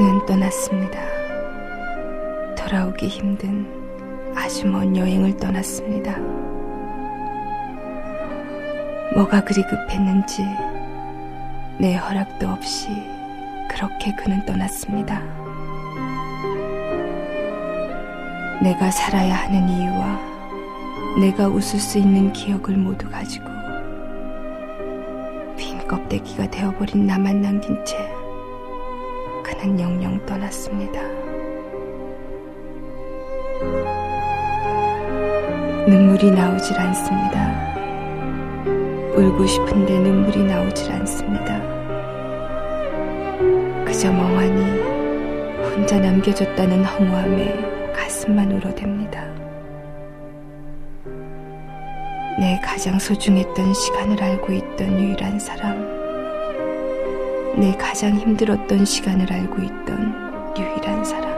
그는 떠났습니다. 돌아오기 힘든 아주 먼 여행을 떠났습니다. 뭐가 그리 급했는지 내 허락도 없이 그렇게 그는 떠났습니다. 내가 살아야 하는 이유와 내가 웃을 수 있는 기억을 모두 가지고 빈 껍데기가 되어버린 나만 남긴 채 그는 영영 떠났습니다. 눈물이 나오질 않습니다. 울고 싶은데 눈물이 나오질 않습니다. 그저 멍하니 혼자 남겨졌다는 허무함에 가슴만 울어댑니다. 내 가장 소중했던 시간을 알고 있던 유일한 사람, 내 가장 힘들었던 시간을 알고 있던 유일한 사람,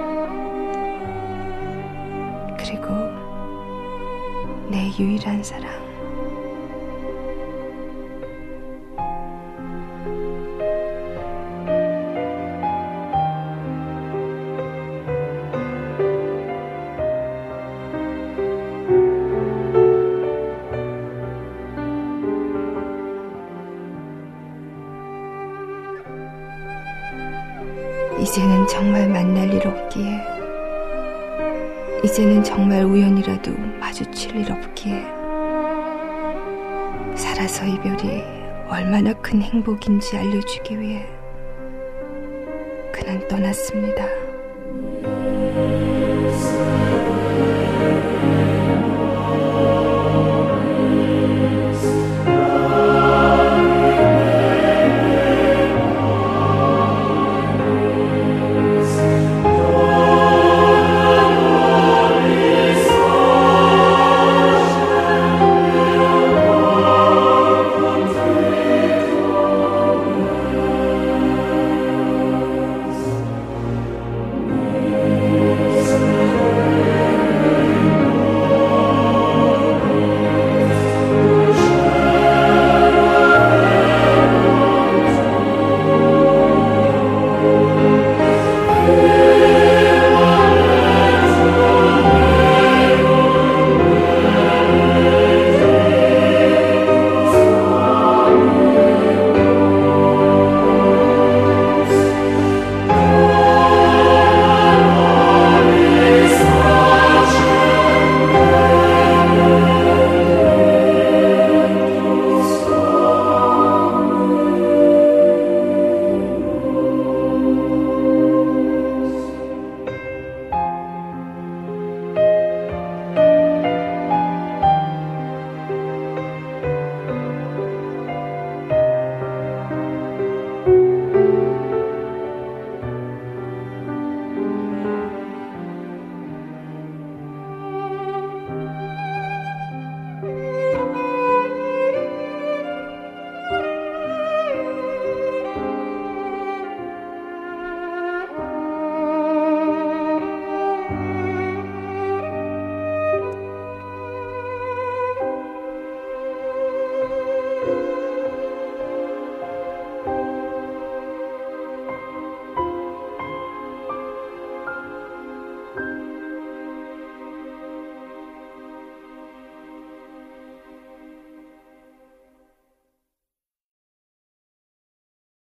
그리고 내 유일한 사랑. 이제는 정말 만날 일 없기에, 이제는 정말 우연이라도 마주칠 일 없기에, 살아서 이별이 얼마나 큰 행복인지 알려주기 위해 그는 떠났습니다.